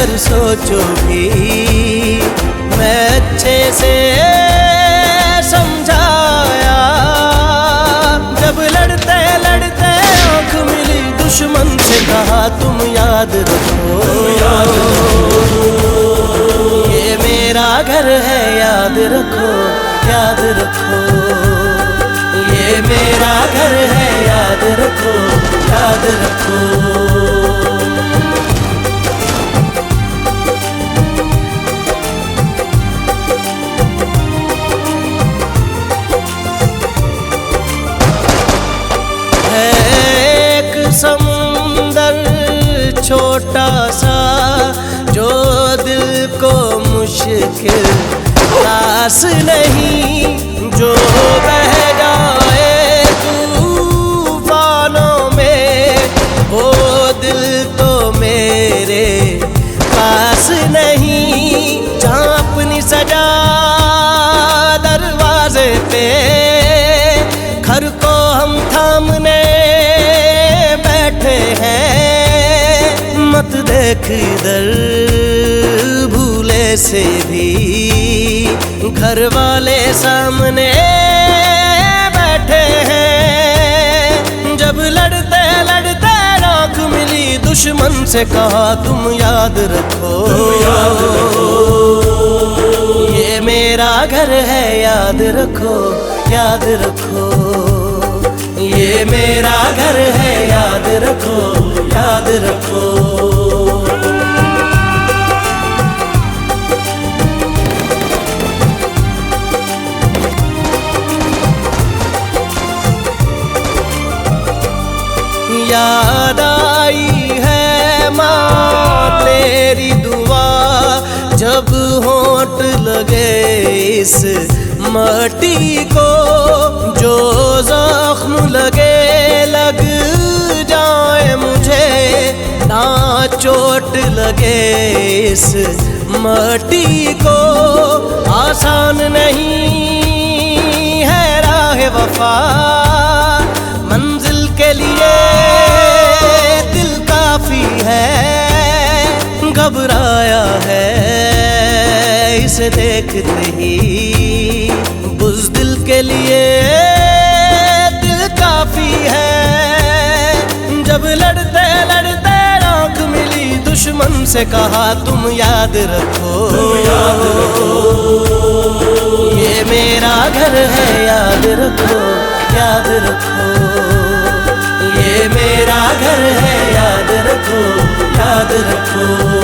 अगर सोचो भी मैं अच्छे से समझाया। जब लड़ते लड़ते आँख मिली दुश्मन से कहा तुम याद रखो, ये मेरा घर है याद रखो, याद रखो। ये मेरा घर है याद रखो, याद रखो। समुंदर छोटा सा जो दिल को मुश्किल खास नहीं, जो बह जाए तूफानों में वो दिल तो मेरे पास नहीं। जहाँ अपनी सजा दरवाजे पे घर को हम थामने हैं, मत देख इधर भूले से भी घर वाले सामने बैठे हैं। जब लड़ते लड़ते आँख मिली दुश्मन से कहा तुम याद रखो, ये मेरा घर है याद रखो, याद रखो। ये मेरा घर है याद रखो, याद रखो। याद आई है माँ तेरी दुआ, जब होंठ लगे इस मट्टी को, जो जख्म लगे लग जाए मुझे, ना चोट लगे इस मट्टी को। आसान नहीं है राह वफा, मंजिल के लिए दिल काफी है। घबराया है इसे देखते ही, बुज़दिल के लिए दिल काफी है। जब लड़ते लड़ते आँख मिली दुश्मन से कहा तुम याद रखो, ये मेरा घर है याद रखो, याद रखो। ये मेरा घर है याद रखो, याद रखो।